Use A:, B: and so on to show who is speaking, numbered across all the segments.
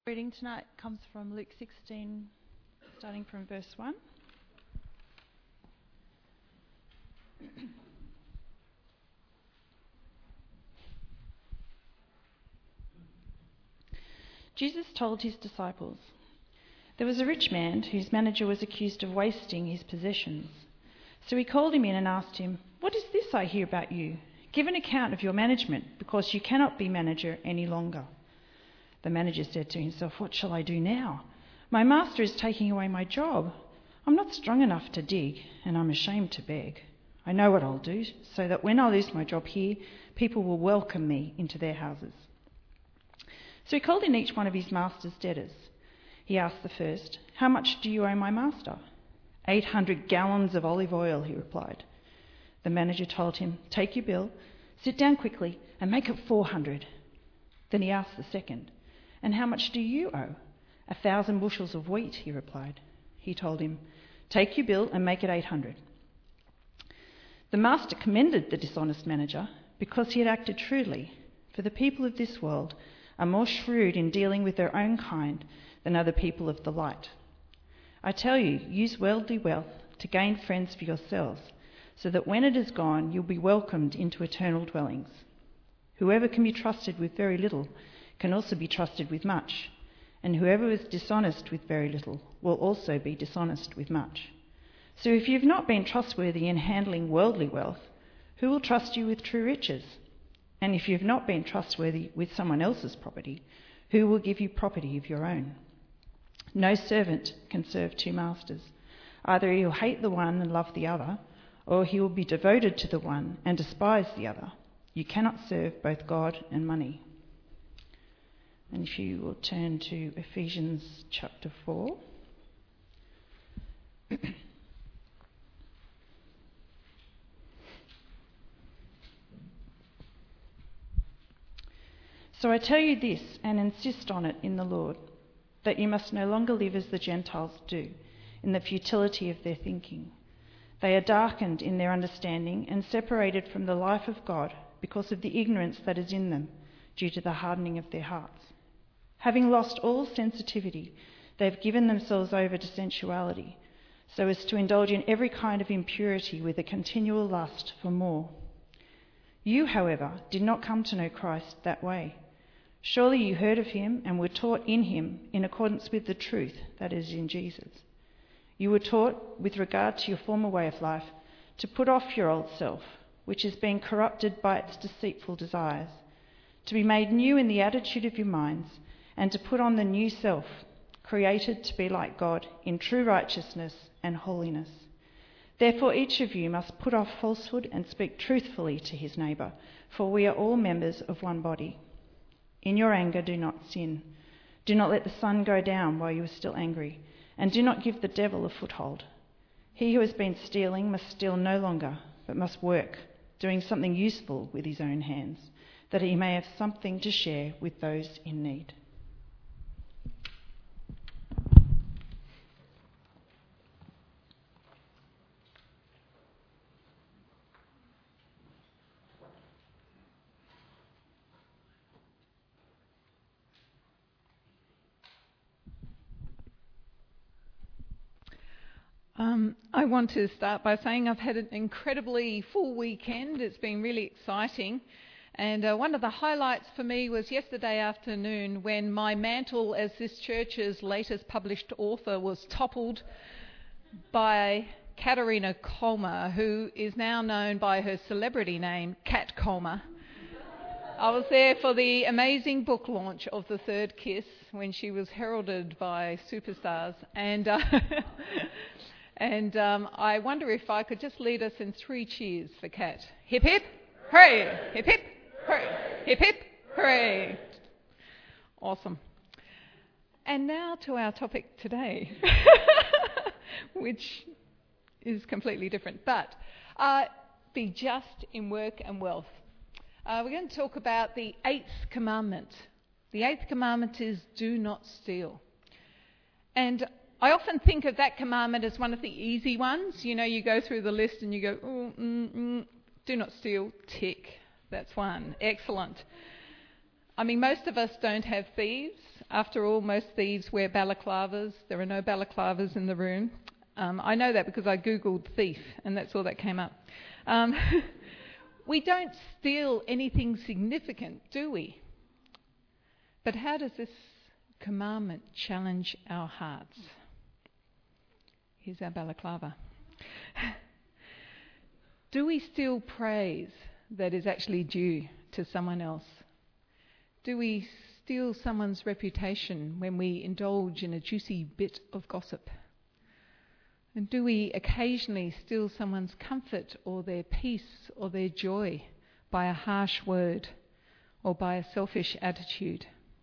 A: Reading tonight comes from Luke 16, starting from verse 1. Jesus told his disciples, "There was a rich man whose manager was accused of wasting his possessions. So he called him in and asked him, 'What is this I hear about you? Give an account of your management, because you cannot be manager any longer.' The manager said to himself, 'What shall I do now? My master is taking away my job. I'm not strong enough to dig, and I'm ashamed to beg. I know what I'll do, so that when I lose my job here, people will welcome me into their houses.' So he called in each one of his master's debtors. He asked the first, 'How much do you owe my master?' 800 gallons of olive oil,' he replied. The manager told him, 'Take your bill, sit down quickly, and make it 400. Then he asked the second, 'And how much do you owe?' 1,000 bushels of wheat,' he replied. He told him, 'Take your bill and make it 800. The master commended the dishonest manager because he had acted shrewdly, for the people of this world are more shrewd in dealing with their own kind than are the people of the light. I tell you, use worldly wealth to gain friends for yourselves, so that when it is gone, you'll be welcomed into eternal dwellings. Whoever can be trusted with very little can also be trusted with much, and whoever is dishonest with very little will also be dishonest with much. So if you've not been trustworthy in handling worldly wealth, who will trust you with true riches? And if you've not been trustworthy with someone else's property, who will give you property of your own? No servant can serve two masters. Either he will hate the one and love the other, or he will be devoted to the one and despise the other. You cannot serve both God and money." And if you will turn to Ephesians chapter 4. "So I tell you this, and insist on it in the Lord, that you must no longer live as the Gentiles do, in the futility of their thinking. They are darkened in their understanding and separated from the life of God because of the ignorance that is in them, due to the hardening of their hearts. Having lost all sensitivity, they have given themselves over to sensuality, so as to indulge in every kind of impurity with a continual lust for more. You, however, did not come to know Christ that way. Surely you heard of him and were taught in him in accordance with the truth that is in Jesus. You were taught, with regard to your former way of life, to put off your old self, which is being corrupted by its deceitful desires, to be made new in the attitude of your minds, and to put on the new self, created to be like God in true righteousness and holiness. Therefore each of you must put off falsehood and speak truthfully to his neighbour, for we are all members of one body. In your anger do not sin. Do not let the sun go down while you are still angry, and do not give the devil a foothold. He who has been stealing must steal no longer, but must work, doing something useful with his own hands, that he may have something to share with those in need."
B: I want to start by saying I've had an incredibly full weekend. It's been really exciting. And one of the highlights for me was yesterday afternoon when my mantle as this church's latest published author was toppled by Katerina Colmer, who is now known by her celebrity name, Kat Colmer. I was there for the amazing book launch of The Third Kiss when she was heralded by superstars. And I wonder if I could just lead us in 3 cheers for Kat. Hip hip, hooray! Hip hip, hooray! Hip hip, hooray! Awesome. And now to our topic today, which is completely different. But be just in work and wealth. We're going to talk about the 8th commandment. The 8th commandment is do not steal. And I often think of that commandment as one of the easy ones. You know, you go through the list and you go, do not steal, tick. That's one. Excellent. I mean, most of us don't have thieves. After all, most thieves wear balaclavas. There are no balaclavas in the room. I know that because I googled thief, and that's all that came up. We don't steal anything significant, do we? But how does this commandment challenge our hearts? Here's our balaclava. Do we steal praise that is actually due to someone else? Do we steal someone's reputation when we indulge in a juicy bit of gossip? And do we occasionally steal someone's comfort or their peace or their joy by a harsh word or by a selfish attitude?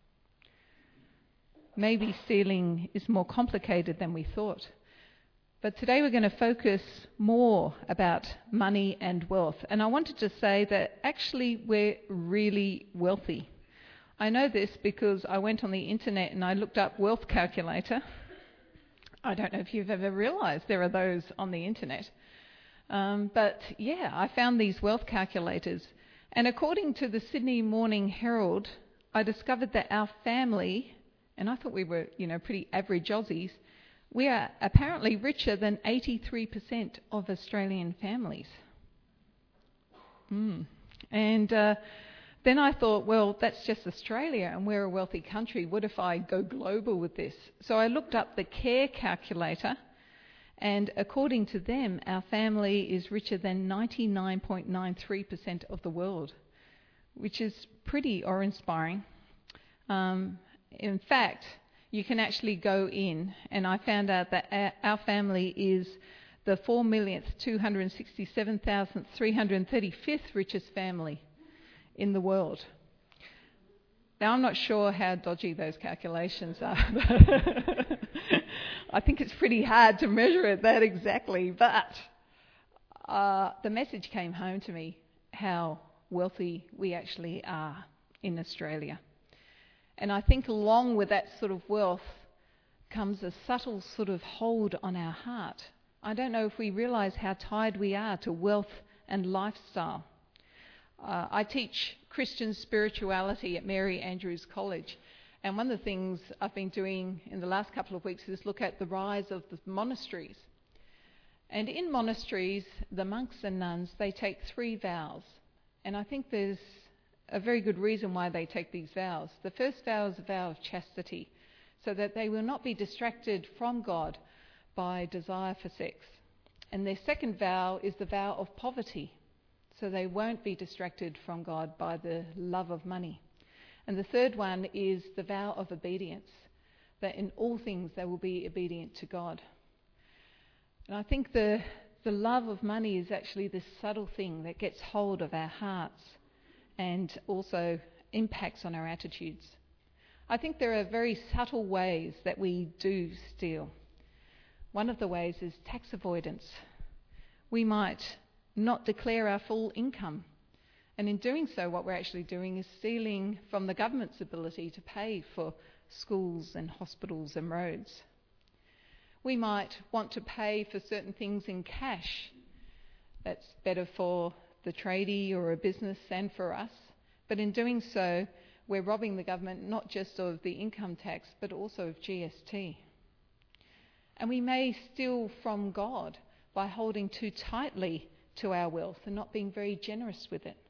B: Maybe stealing is more complicated than we thought. But today we're going to focus more about money and wealth. And I wanted to say that actually we're really wealthy. I know this because I went on the internet and I looked up wealth calculator. I don't know if you've ever realised there are those on the internet. But yeah, I found these wealth calculators. And according to the Sydney Morning Herald, I discovered that our family, and I thought we were, pretty average Aussies, we are apparently richer than 83% of Australian families. And then I thought, well, that's just Australia and we're a wealthy country. What if I go global with this? So I looked up the CARE calculator, and according to them, our family is richer than 99.93% of the world, which is pretty awe-inspiring. In fact, you can actually go in, and I found out that our family is the 4,267,335th richest family in the world. Now, I'm not sure how dodgy those calculations are. I think it's pretty hard to measure it that exactly, but the message came home to me how wealthy we actually are in Australia. And I think along with that sort of wealth comes a subtle sort of hold on our heart. I don't know if we realise how tied we are to wealth and lifestyle. I teach Christian spirituality at Mary Andrews College, and one of the things I've been doing in the last couple of weeks is look at the rise of the monasteries. And in monasteries, the monks and nuns, they take 3 vows. And I think there's a very good reason why they take these vows. The first vow is a vow of chastity, so that they will not be distracted from God by desire for sex. And their second vow is the vow of poverty, so they won't be distracted from God by the love of money. And the third one is the vow of obedience, that in all things they will be obedient to God. And I think the love of money is actually this subtle thing that gets hold of our hearts and also impacts on our attitudes. I think there are very subtle ways that we do steal. One of the ways is tax avoidance. We might not declare our full income, and in doing so what we're actually doing is stealing from the government's ability to pay for schools and hospitals and roads. We might want to pay for certain things in cash. That's better for the tradie or a business and for us. But in doing so, we're robbing the government not just of the income tax, but also of GST. And we may steal from God by holding too tightly to our wealth and not being very generous with it.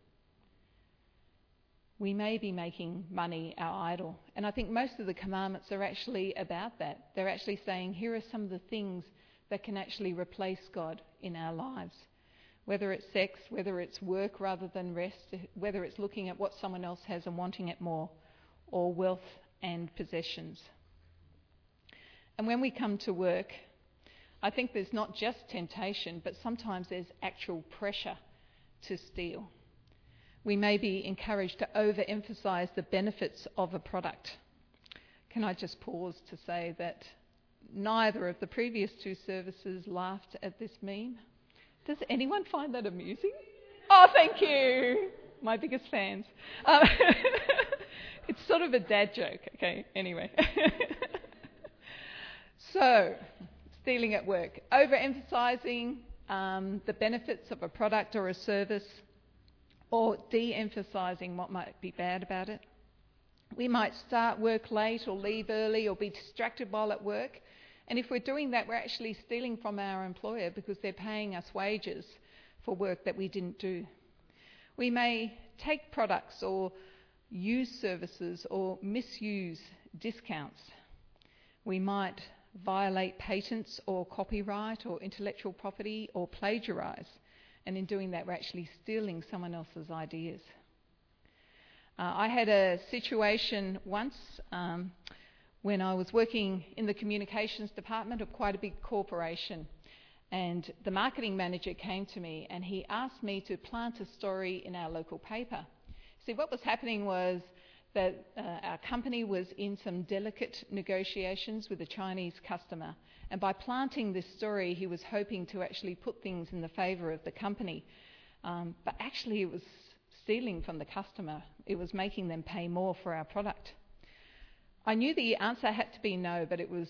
B: We may be making money our idol. And I think most of the commandments are actually about that. They're actually saying, here are some of the things that can actually replace God in our lives. Whether it's sex, whether it's work rather than rest, whether it's looking at what someone else has and wanting it more, or wealth and possessions. And when we come to work, I think there's not just temptation, but sometimes there's actual pressure to steal. We may be encouraged to overemphasize the benefits of a product. Can I just pause to say that neither of the previous 2 services laughed at this meme? Does anyone find that amusing? Oh, thank you. My biggest fans. It's sort of a dad joke, okay? Anyway. So, stealing at work. Overemphasizing the benefits of a product or a service, or de-emphasizing what might be bad about it. We might start work late or leave early or be distracted while at work. And if we're doing that, we're actually stealing from our employer because they're paying us wages for work that we didn't do. We may take products or use services or misuse discounts. We might violate patents or copyright or intellectual property or plagiarise. And in doing that, we're actually stealing someone else's ideas. I had a situation once when I was working in the communications department of quite a big corporation, and the marketing manager came to me and he asked me to plant a story in our local paper. See, what was happening was that our company was in some delicate negotiations with a Chinese customer, and by planting this story he was hoping to actually put things in the favour of the company, but actually it was stealing from the customer. It was making them pay more for our product. I knew the answer had to be no, but it was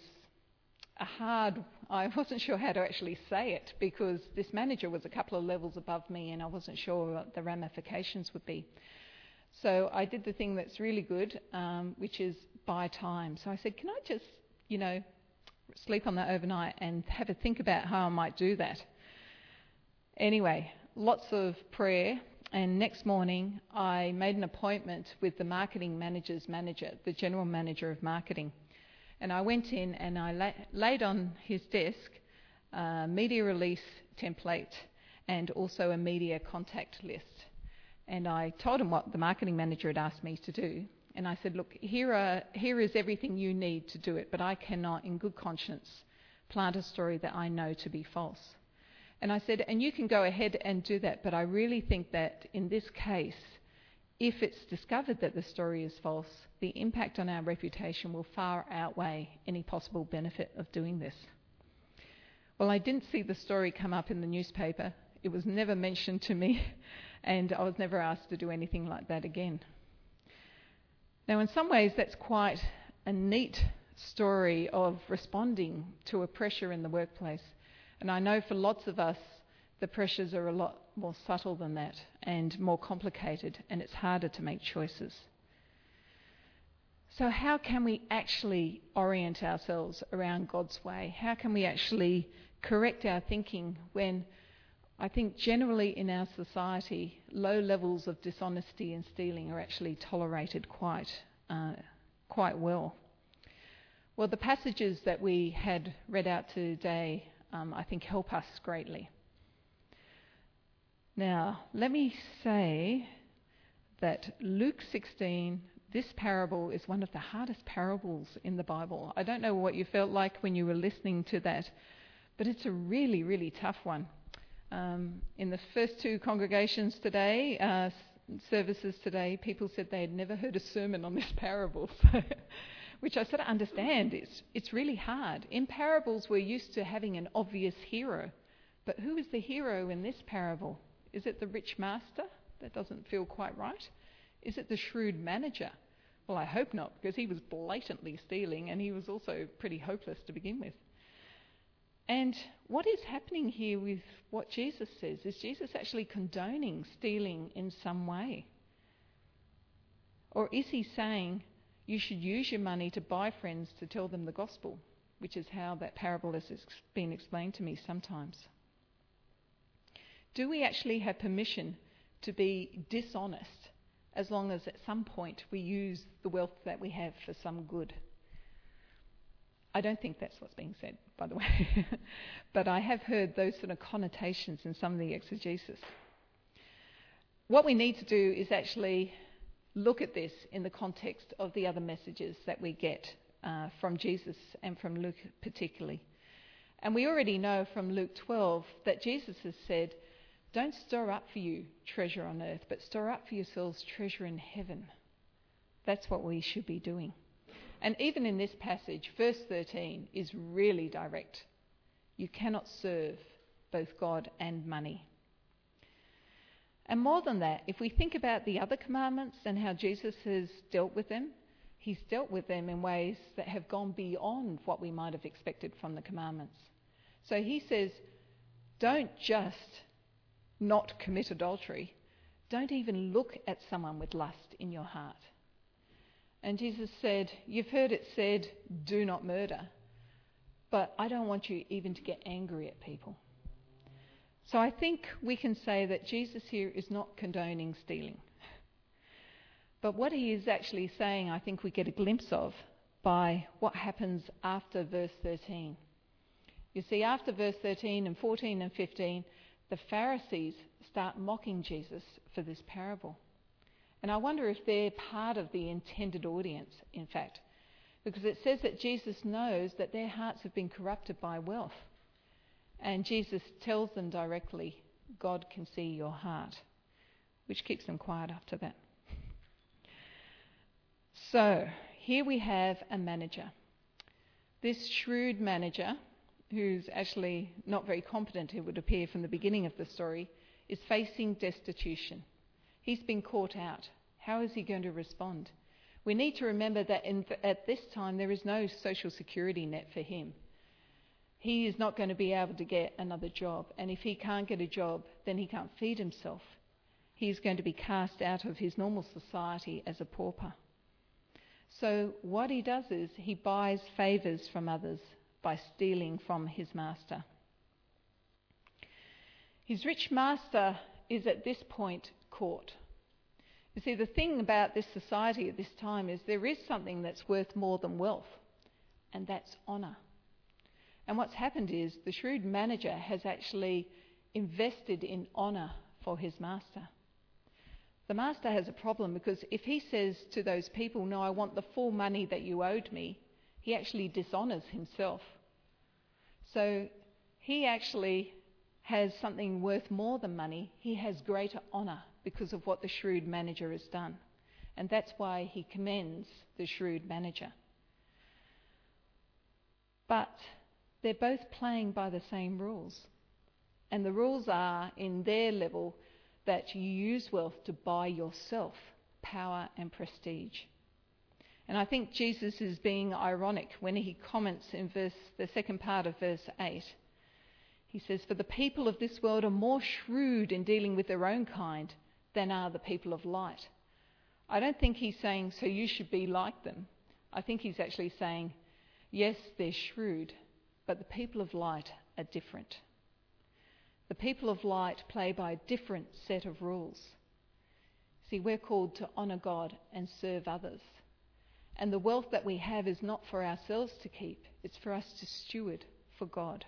B: I wasn't sure how to actually say it because this manager was a couple of levels above me and I wasn't sure what the ramifications would be. So I did the thing that's really good, which is buy time. So I said, can I just, sleep on that overnight and have a think about how I might do that? Anyway, lots of prayer. And next morning, I made an appointment with the marketing manager's manager, the general manager of marketing. And I went in and I laid on his desk a media release template and also a media contact list. And I told him what the marketing manager had asked me to do. And I said, look, here is everything you need to do it, but I cannot, in good conscience, plant a story that I know to be false. And I said, and you can go ahead and do that, but I really think that in this case, if it's discovered that the story is false, the impact on our reputation will far outweigh any possible benefit of doing this. Well, I didn't see the story come up in the newspaper. It was never mentioned to me, and I was never asked to do anything like that again. Now, in some ways, that's quite a neat story of responding to a pressure in the workplace. And I know for lots of us, the pressures are a lot more subtle than that and more complicated, and it's harder to make choices. So how can we actually orient ourselves around God's way? How can we actually correct our thinking when I think generally in our society, low levels of dishonesty and stealing are actually tolerated quite well? Well, the passages that we had read out today I think help us greatly. Now, let me say that Luke 16, this parable is one of the hardest parables in the Bible. I don't know what you felt like when you were listening to that, but it's a really, really tough one. In the first two congregations today, services today, people said they had never heard a sermon on this parable. Which I sort of understand. It's really hard. In parables, we're used to having an obvious hero. But who is the hero in this parable? Is it the rich master? That doesn't feel quite right. Is it the shrewd manager? Well, I hope not, because he was blatantly stealing and he was also pretty hopeless to begin with. And what is happening here with what Jesus says? Is Jesus actually condoning stealing in some way? Or is he saying you should use your money to buy friends to tell them the gospel, which is how that parable has been explained to me sometimes? Do we actually have permission to be dishonest as long as at some point we use the wealth that we have for some good? I don't think that's what's being said, by the way, but I have heard those sort of connotations in some of the exegesis. What we need to do is actually look at this in the context of the other messages that we get from Jesus and from Luke particularly. And we already know from Luke 12 that Jesus has said, don't store up for you treasure on earth, but store up for yourselves treasure in heaven. That's what we should be doing. And even in this passage, verse 13 is really direct. You cannot serve both God and money. And more than that, if we think about the other commandments and how Jesus has dealt with them, he's dealt with them in ways that have gone beyond what we might have expected from the commandments. So he says, don't just not commit adultery. Don't even look at someone with lust in your heart. And Jesus said, "You've heard it said, do not murder. But I don't want you even to get angry at people." So I think we can say that Jesus here is not condoning stealing. But what he is actually saying, I think we get a glimpse of by what happens after verse 13. You see, after verse 13 and 14 and 15, the Pharisees start mocking Jesus for this parable. And I wonder if they're part of the intended audience, in fact, because it says that Jesus knows that their hearts have been corrupted by wealth. And Jesus tells them directly, God can see your heart, which keeps them quiet after that. So, here we have a manager. This shrewd manager, who's actually not very competent, it would appear from the beginning of the story, is facing destitution. He's been caught out. How is he going to respond? We need to remember that at this time there is no social security net for him. He is not going to be able to get another job, and if he can't get a job, then he can't feed himself. He is going to be cast out of his normal society as a pauper. So what he does is he buys favours from others by stealing from his master. His rich master is at this point caught. You see, the thing about this society at this time is there is something that's worth more than wealth, and that's honour. And what's happened is the shrewd manager has actually invested in honour for his master. The master has a problem because if he says to those people, "No, I want the full money that you owed me," he actually dishonours himself. So he actually has something worth more than money. He has greater honour because of what the shrewd manager has done. And that's why he commends the shrewd manager. But they're both playing by the same rules. And the rules are, in their level, that you use wealth to buy yourself power and prestige. And I think Jesus is being ironic when he comments in the second part of verse 8. He says, "For the people of this world are more shrewd in dealing with their own kind than are the people of light." I don't think he's saying, so you should be like them. I think he's actually saying, yes, they're shrewd, but the people of light are different. The people of light play by a different set of rules. See, we're called to honour God and serve others. And the wealth that we have is not for ourselves to keep, it's for us to steward for God.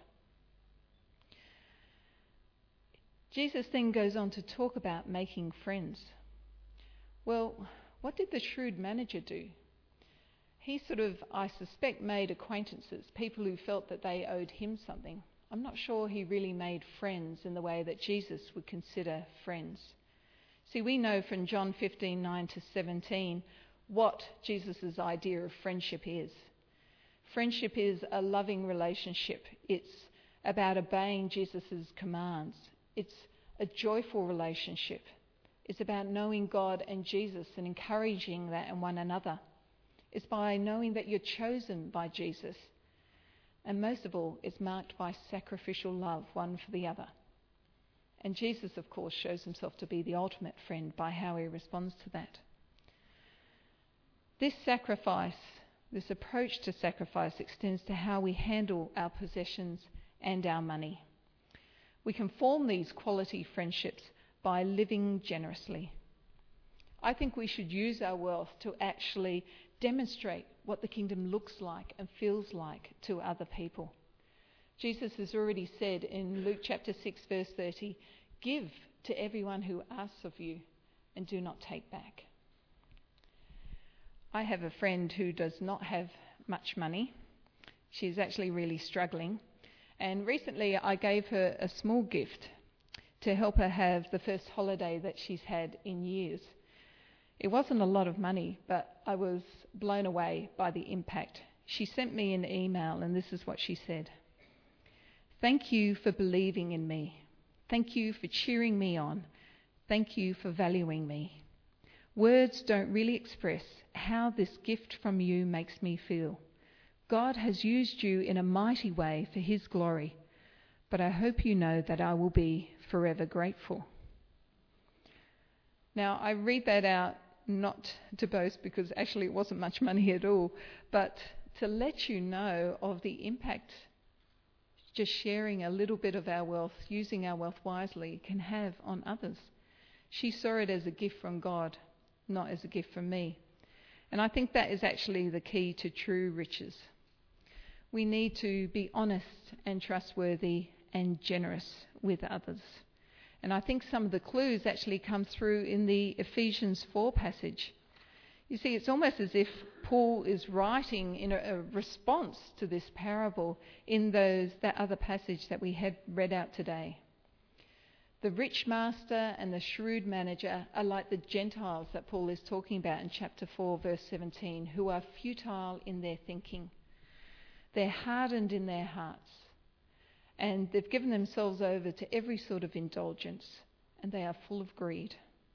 B: Jesus then goes on to talk about making friends. Well, what did the shrewd manager do? He I suspect, made acquaintances, people who felt that they owed him something. I'm not sure he really made friends in the way that Jesus would consider friends. See, we know from John 15:9 to 17 what Jesus' idea of friendship is. Friendship is a loving relationship. It's about obeying Jesus' commands. It's a joyful relationship. It's about knowing God and Jesus and encouraging that in one another. It's by knowing that you're chosen by Jesus. And most of all, it's marked by sacrificial love, one for the other. And Jesus, of course, shows himself to be the ultimate friend by how he responds to that. This approach to sacrifice extends to how we handle our possessions and our money. We can form these quality friendships by living generously. I think we should use our wealth to actually demonstrate what the kingdom looks like and feels like to other people. Jesus has already said in Luke chapter 6 verse 30, "Give to everyone who asks of you and do not take back." I have a friend who does not have much money. She's actually really struggling. And recently I gave her a small gift to help her have the first holiday that she's had in years. It wasn't a lot of money, but I was blown away by the impact. She sent me an email, and this is what she said. "Thank you for believing in me. Thank you for cheering me on. Thank you for valuing me. Words don't really express how this gift from you makes me feel. God has used you in a mighty way for his glory, but I hope you know that I will be forever grateful." Now, I read that out not to boast, because actually it wasn't much money at all, but to let you know of the impact just sharing a little bit of our wealth, using our wealth wisely, can have on others. She saw it as a gift from God, not as a gift from me. And I think that is actually the key to true riches. We need to be honest and trustworthy and generous with others. And I think some of the clues actually come through in the Ephesians 4 passage. You see, it's almost as if Paul is writing in a response to this parable in that other passage that we had read out today. The rich master and the shrewd manager are like the Gentiles that Paul is talking about in chapter 4, verse 17, who are futile in their thinking. They're hardened in their hearts, and they've given themselves over to every sort of indulgence, and they are full of greed.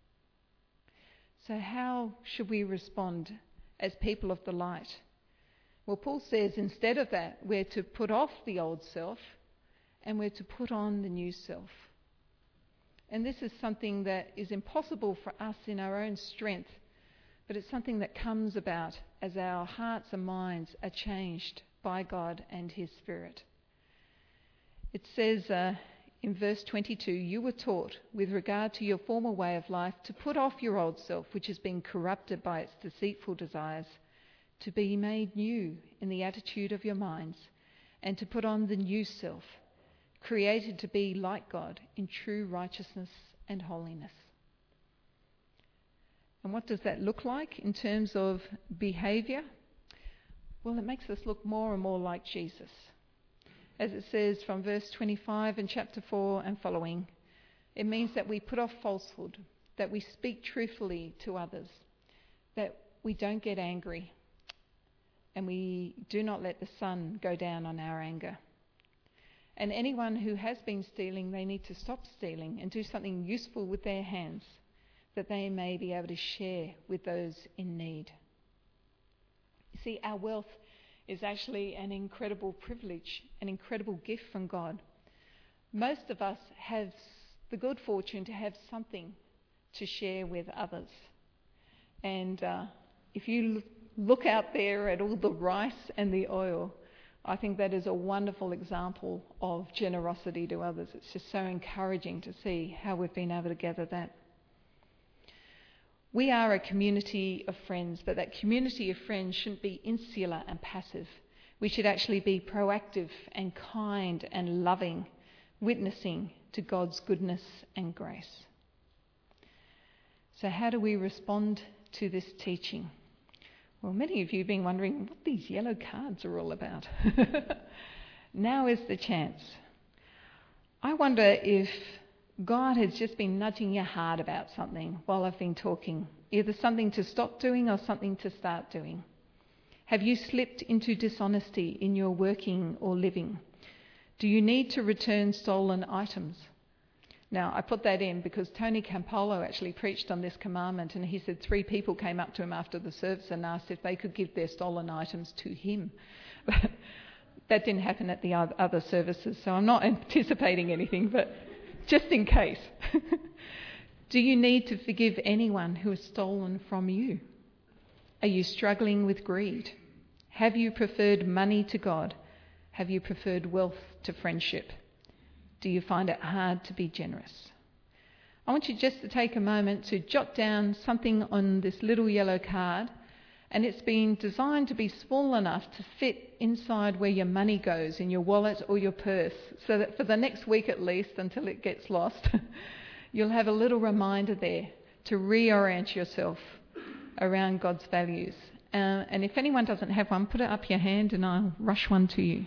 B: So how should we respond as people of the light? Well, Paul says instead of that, we're to put off the old self and we're to put on the new self. And this is something that is impossible for us in our own strength, but it's something that comes about as our hearts and minds are changed by God and His Spirit. It says in verse 22, you were taught with regard to your former way of life to put off your old self, which has been corrupted by its deceitful desires, to be made new in the attitude of your minds, and to put on the new self, created to be like God in true righteousness and holiness. And what does that look like in terms of behaviour? Well, it makes us look more and more like Jesus. As it says from verse 25 in chapter 4 and following, it means that we put off falsehood, that we speak truthfully to others, that we don't get angry, and we do not let the sun go down on our anger. And anyone who has been stealing, they need to stop stealing and do something useful with their hands, that they may be able to share with those in need. You see, our wealth is actually an incredible privilege, an incredible gift from God. Most of us have the good fortune to have something to share with others. And if you look out there at all the rice and the oil, I think that is a wonderful example of generosity to others. It's just so encouraging to see how we've been able to gather that. We are a community of friends, but that community of friends shouldn't be insular and passive. We should actually be proactive and kind and loving, witnessing to God's goodness and grace. So how do we respond to this teaching? Well, many of you have been wondering what these yellow cards are all about. Now is the chance. I wonder if God has just been nudging your heart about something while I've been talking, either something to stop doing or something to start doing. Have you slipped into dishonesty in your working or living? Do you need to return stolen items? Now, I put that in because Tony Campolo actually preached on this commandment, and he said 3 people came up to him after the service and asked if they could give their stolen items to him. That didn't happen at the other services, so I'm not anticipating anything, but just in case. Do you need to forgive anyone who has stolen from you? Are you struggling with greed? Have you preferred money to God? Have you preferred wealth to friendship? Do you find it hard to be generous? I want you just to take a moment to jot down something on this little yellow card, and it's been designed to be small enough to fit inside where your money goes, in your wallet or your purse, so that for the next week at least, until it gets lost, you'll have a little reminder there to reorient yourself around God's values. And if anyone doesn't have one, put it up your hand and I'll rush one to you.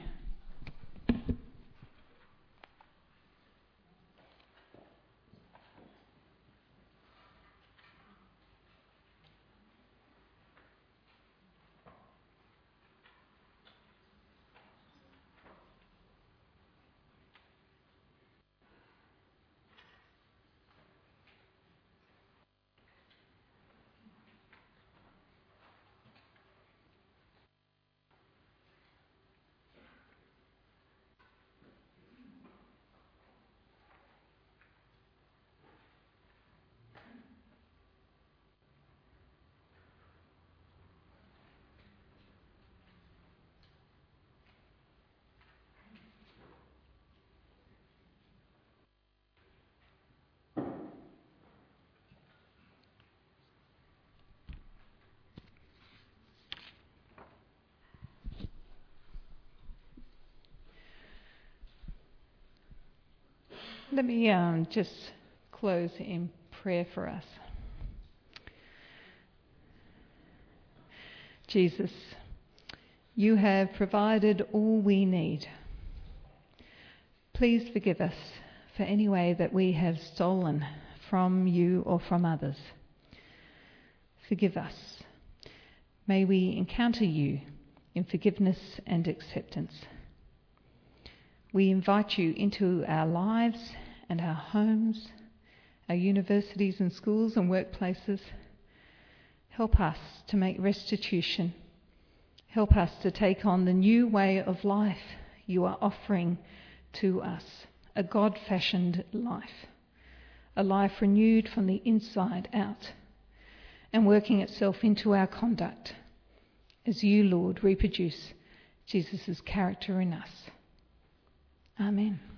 B: Let me just close in prayer for us. Jesus, you have provided all we need. Please forgive us for any way that we have stolen from you or from others. Forgive us. May we encounter you in forgiveness and acceptance. We invite you into our lives and our homes, our universities and schools and workplaces. Help us to make restitution. Help us to take on the new way of life you are offering to us, a God-fashioned life, a life renewed from the inside out and working itself into our conduct as you, Lord, reproduce Jesus' character in us. Amen.